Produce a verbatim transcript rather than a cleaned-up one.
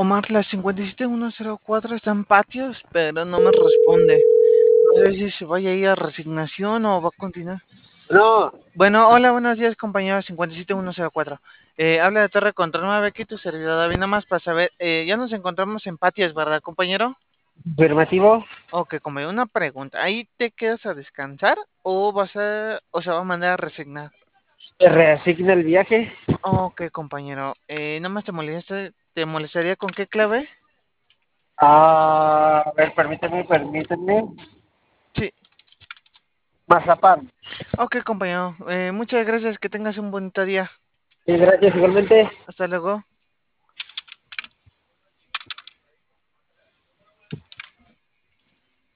Omar, la cincuenta y siete mil ciento cuatro está en patios, pero no me responde. No sé si se vaya a ir a resignación o va a continuar. No, Bueno, hola, buenos días, compañero cincuenta y siete mil ciento cuatro. Eh, habla de Torre Control nueve, aquí tu servidor David, nada más para saber, eh, ya nos encontramos en patios, ¿verdad, compañero? afirmativo. Ok, como una pregunta, ¿ahí te quedas a descansar o vas a, o se va a mandar a resignar? Reasigna el viaje. Ok, compañero, eh, nada más te molesta, ¿te molestaría con qué clave? Ah, a ver, permíteme, permíteme. Sí. Mazapán. Ok, compañero, eh, muchas gracias, que tengas un bonito día. Y gracias igualmente. Hasta luego.